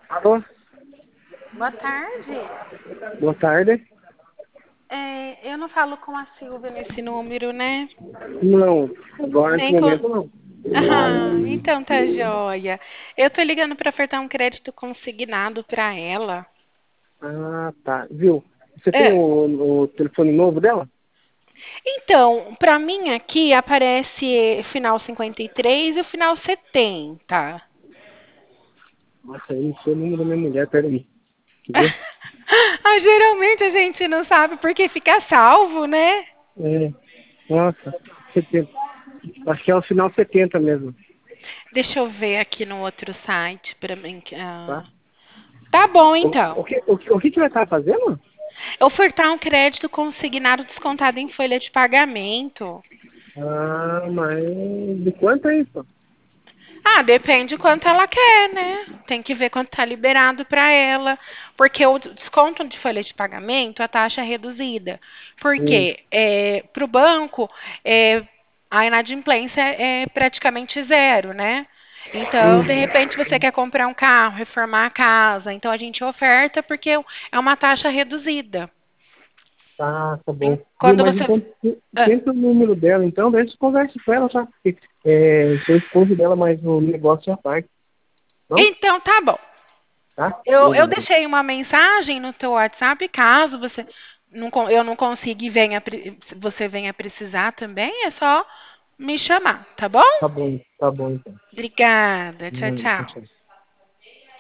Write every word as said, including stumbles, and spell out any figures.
Alô, Boa tarde. boa tarde. É, eu não falo com a Silvia nesse número, né? Não, agora nesse Nem com. momento não. Ah, então tá joia. Eu tô ligando para ofertar um crédito consignado para ela. Ah, tá. Viu? Você tem É. o, o telefone novo dela? Então, para mim aqui aparece final cinquenta e três e o final setenta. Nossa, eu não sei o número da minha mulher, peraí. Quer ver? Ah, geralmente a gente não sabe porque fica salvo, né? É, nossa, setenta. Acho que é o final setenta mesmo, Deixa eu ver aqui no outro site para mim. tá? ah, Tá bom, O, então. o, que, o, que, o que que vai estar fazendo? Ofertar um crédito consignado descontado em folha de pagamento. Ah, mas de quanto é isso? Ah, depende quanto ela quer, né? Tem que ver quanto está liberado para ela. Porque o desconto de folha de pagamento, a taxa é reduzida. Hum, Porque é, para o banco, é, a inadimplência é praticamente zero, né? Então, de hum. repente, você quer comprar um carro, reformar a casa. Então, a gente oferta porque é uma taxa reduzida. Tá, tá bom. Viu, Quando mas você. então te- Ah, tenta o número dela, então, daí você conversa com ela, tá? Porque, é, sou esposo dela, mas o negócio é a parte, não? então, tá bom. Tá? Eu, eu Beleza. deixei uma mensagem no teu WhatsApp, caso você não, con- eu não consiga e venha, pre- você venha precisar também, é só me chamar, tá bom? Tá bom, tá bom então. Obrigada. Tchau, Hum, tchau, tchau. tchau.